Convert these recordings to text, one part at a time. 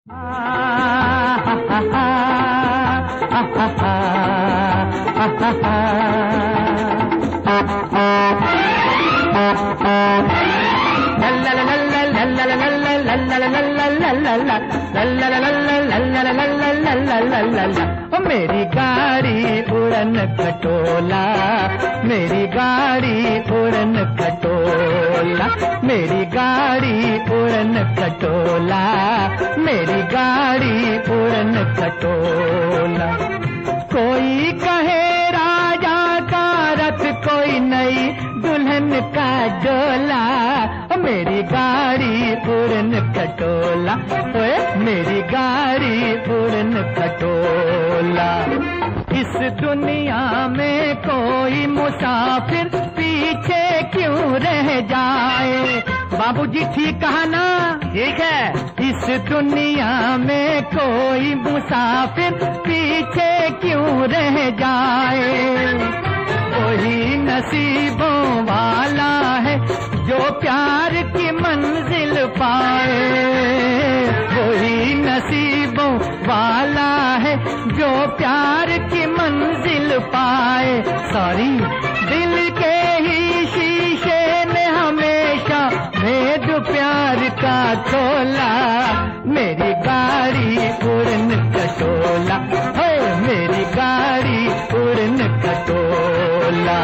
मेरी गाड़ी उड़न खटोला, मेरी गाड़ी उड़न खटोला, मेरी गाड़ी उड़न खटोला, मेरी गाड़ी उड़न खटोला। कोई कहे राजा का रथ, कोई नई दुल्हन का डोला, मेरी गाड़ी उड़न खटोला, ओए मेरी गाड़ी उड़न खटोला। इस दुनिया में कोई मुसाफिर पीछे क्यों रह जाए? बाबूजी ठीक कहा ना? ठीक है। इस दुनिया में कोई मुसाफिर पीछे क्यों रह जाए? वही नसीबों वाला है जो प्यार की मंजिल पाए, वही नसीबों वाला है जो प्यार की मंजिल पाए। सॉरी, दिल के ही शीशे ने हमेशा भेद प्यार का खोला, मेरी गाड़ी उड़न खटोला, हो मेरी गाड़ी उड़न खटोला।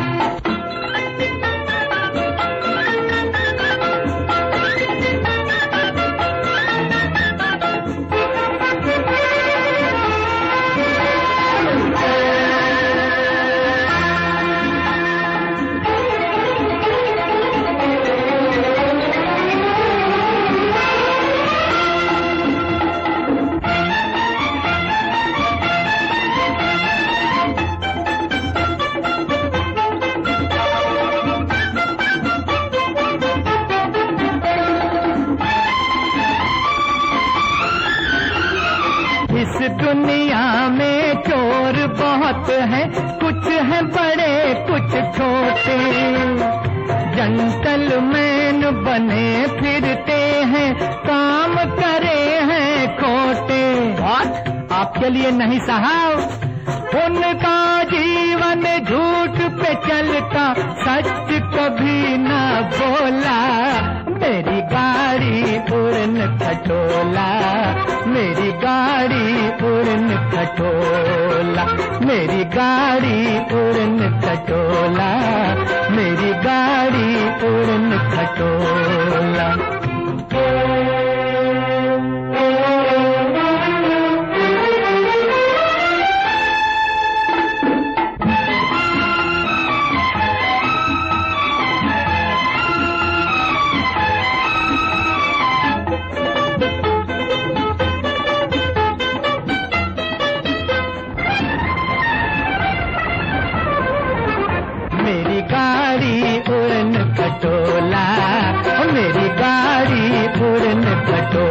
इस दुनिया में चोर बहुत हैं, कुछ हैं बड़े कुछ छोटे, जंटलमैन बने फिरते हैं, काम करे हैं खोटे। बात आपके लिए नहीं साहब, उनका जीवन झूठ पे चलता, सच कभी ना बोला, मेरी गाड़ी उड़न खटोला, मेरी गाड़ी उड़न खटोला, मेरी गाड़ी उड़न खटोला, मेरी गाड़ी उड़न खटोला। मेरी गाड़ी उड़न खटोला, मेरी गाड़ी उड़न खटोला।